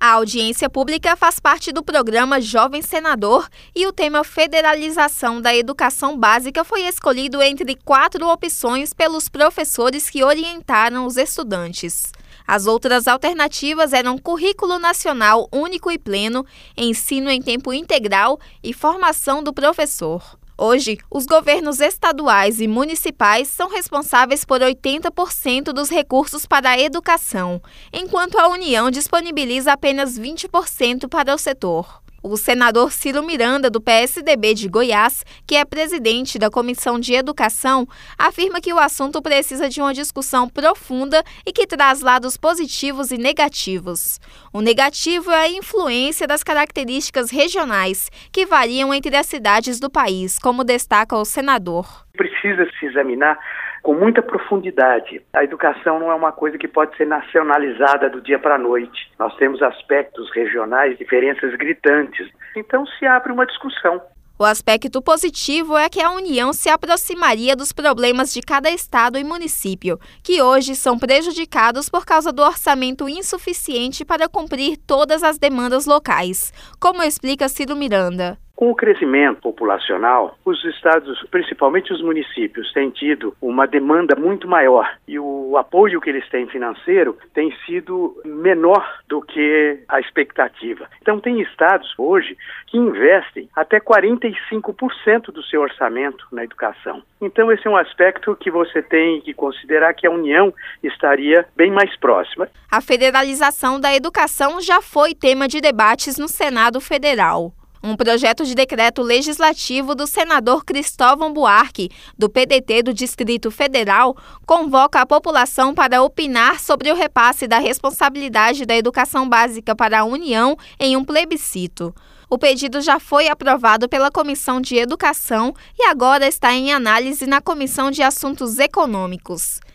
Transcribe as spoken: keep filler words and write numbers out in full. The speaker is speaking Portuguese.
A audiência pública faz parte do programa Jovem Senador e o tema Federalização da Educação Básica foi escolhido entre quatro opções pelos professores que orientaram os estudantes. As outras alternativas eram Currículo Nacional Único e Pleno, Ensino em Tempo Integral e Formação do Professor. Hoje, os governos estaduais e municipais são responsáveis por oitenta por cento dos recursos para a educação, enquanto a União disponibiliza apenas vinte por cento para o setor. O senador Ciro Miranda, do P S D B de Goiás, que é presidente da Comissão de Educação, afirma que o assunto precisa de uma discussão profunda e que traz lados positivos e negativos. O negativo é a influência das características regionais, que variam entre as cidades do país, como destaca o senador. Precisa se examinar com muita profundidade. A educação não é uma coisa que pode ser nacionalizada do dia para a noite. Nós temos aspectos regionais, diferenças gritantes. Então se abre uma discussão. O aspecto positivo é que a União se aproximaria dos problemas de cada estado e município, que hoje são prejudicados por causa do orçamento insuficiente para cumprir todas as demandas locais, como explica Ciro Miranda. Com o crescimento populacional, os estados, principalmente os municípios, têm tido uma demanda muito maior e o apoio que eles têm financeiro tem sido menor do que a expectativa. Então tem estados hoje que investem até quarenta e cinco por cento do seu orçamento na educação. Então esse é um aspecto que você tem que considerar que a União estaria bem mais próxima. A federalização da educação já foi tema de debates no Senado Federal. Um projeto de decreto legislativo do senador Cristóvão Buarque, do P D T do Distrito Federal, convoca a população para opinar sobre o repasse da responsabilidade da educação básica para a União em um plebiscito. O pedido já foi aprovado pela Comissão de Educação e agora está em análise na Comissão de Assuntos Econômicos.